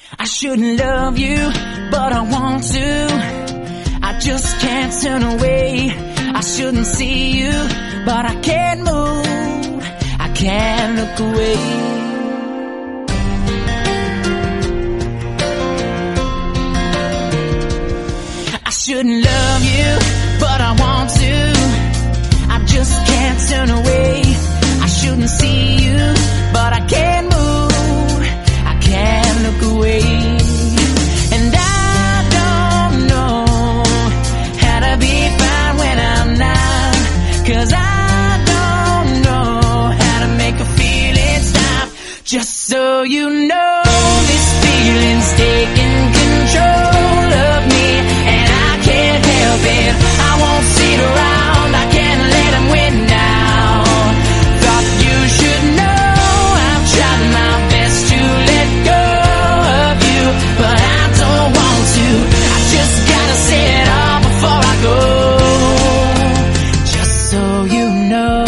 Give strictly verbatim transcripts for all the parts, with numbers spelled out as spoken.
I shouldn't love you, but I want to. I just can't turn away. I shouldn't see you, but I can't move. I can't look away. I shouldn't love you, but I want to. I just can't turn away. I shouldn't see you, but I can't move. I can't look away. And I don't know how to be fine when I'm not, 'cause I don't know how to make a feeling stop. Just so you know, this feeling's taking control of me, and I can't help it. I won't sit around, I can't let him win now. Thought you should know I've tried my best to let go of you, but I don't want to. I just gotta say it all before I go. Just so you know,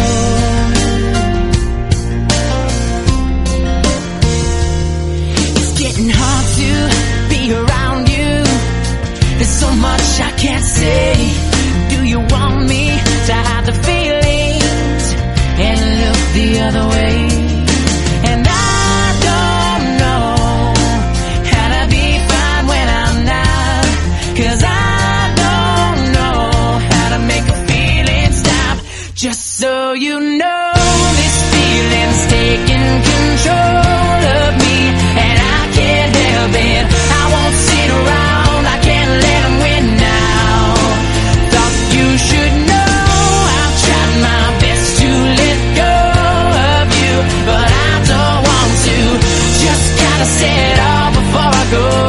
it's getting hard to be around you. There's so much I can't say. Do you want me to hide the feelings and look the other way? And I don't know how to be fine when I'm not, 'cause I don't know how to make a feeling stop. Just so you know, this feeling's taking control of me, and I can't help it. I won't sit around, I can't let him win now. Thought you should know I've tried my best to let go of you, but I don't want to. Just gotta say it all before I go.